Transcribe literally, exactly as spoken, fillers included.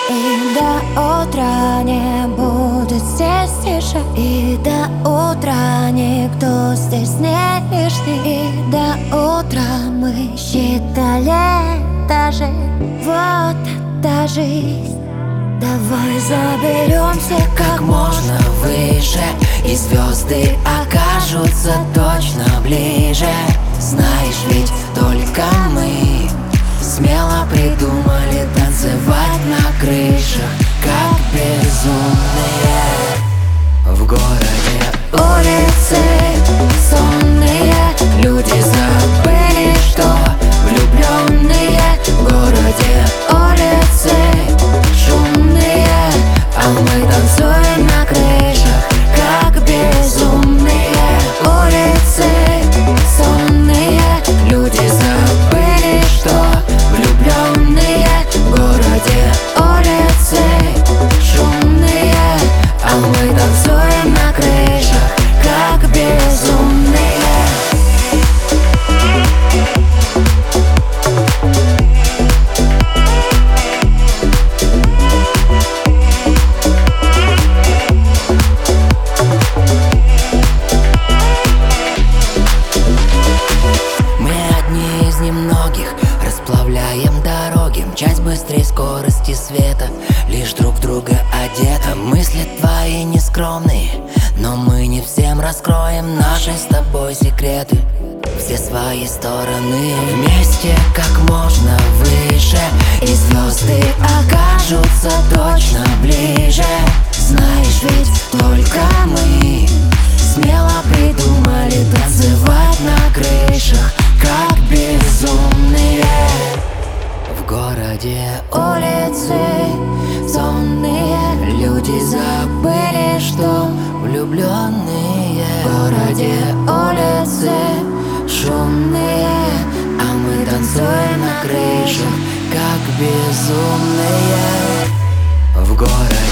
И до утра не будет здесь тише, и до утра никто здесь не лишний. И до утра мы считали даже вот эта жизнь. Давай заберемся как можно выше, и звезды окажутся точно ближе. Знаешь, ведь только мы смело придумали танцевать на крышах, как безумные. В городе улицы сонные, люди забыли, что влюбленные. В городе улицы шумные, а мы танцуем на крышах, как безумные. Улицы сонные, люди забыли, что влюбленные. В городе улицы шумные, а мы танцуем на крышах, как безумные. Расплавляем дороги, мчась быстрее скорости света, лишь друг в друга одета. Мысли твои нескромные, но мы не всем раскроем наши с тобой секреты. Все свои стороны вместе как можно выше, и звезды окажутся точно ближе. Знаешь, ведь только мы смело придумали танцевать на крышах, как безумные. В городе улицы сонные, люди забыли, что влюбленные. В городе улицы шумные, а мы танцуем на крышах, как безумные. В городе